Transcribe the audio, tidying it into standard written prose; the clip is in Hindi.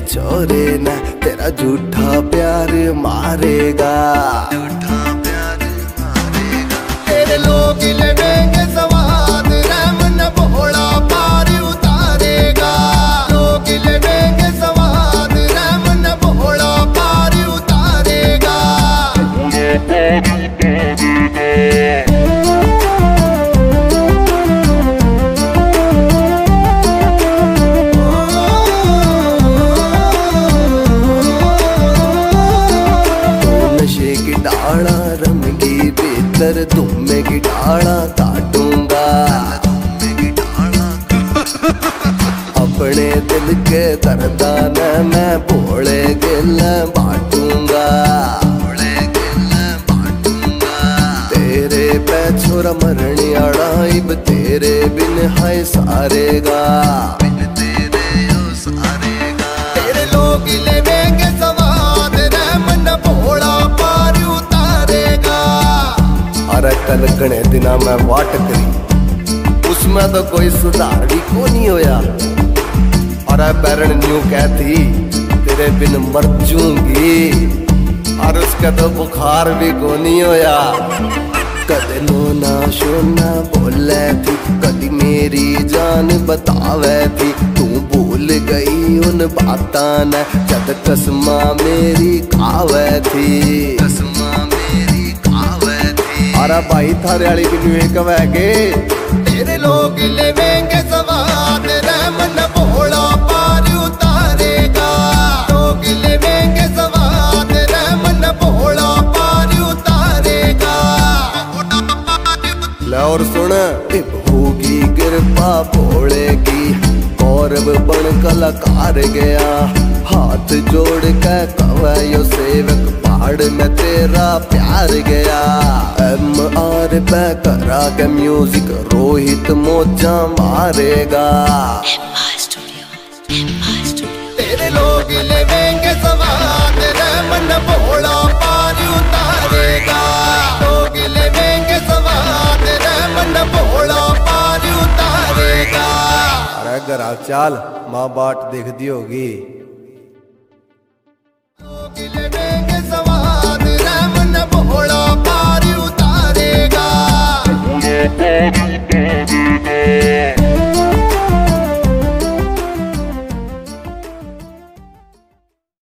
छोरे न तेरा झूठा प्यार मारेगा, तेरे लोग लेंगे स्वाद रहम न भोला पार उतारेगा, लोग लेंगे स्वाद रहम न भोला पार उतारेगा। नशे की डाला रमगी भीतर तुम्हें की डाला काटूंगा, अपने दिल के दर्दा न मैं भोले गिल बांटूंगा, तेरे पे छोरा मरने आड़ा इब तेरे बिन हाय सारेगा, तेरे लोग लेंगे स्वाद रहम न भोला पार उतारेगा। अरे कल गणे दिना मैं वाट करी उसमें तो कोई सुधार भी को नहीं होया, अरे बैरन न्यू कहती तेरे बिन मर जूंगी, और उसका तो बुखार भी को नहीं होया। कदे नोना शोना बोले थी कदी मेरी जान बतावे थी, तू भूल गई उन बातां ने जद कसमा मेरी खावे थी, कसमा मेरी खावे थी। अरे भाई थारे वाली भी एक वैगे तेरे लोग लेंगे स्वाद रहम न भोला पार उतारेगा, लोग लेंगे स्वाद रहम न भोला पार उतारेगा। और सुन होगी कृपा भोले की, कौरव बन कलाकार गया, हाथ जोड़ के कवयो सेवक पहाड़ में तेरा प्यार गया। MR पे करा के म्यूजिक रोहित मोजा मारेगा, तेरे लोग लेंगे स्वाद रहम न भोला पार उतारेगा, लोग लेंगे स्वाद रहम न भोला पार उतारेगा। अरे घर चाल माँ बाट देख दी होगी।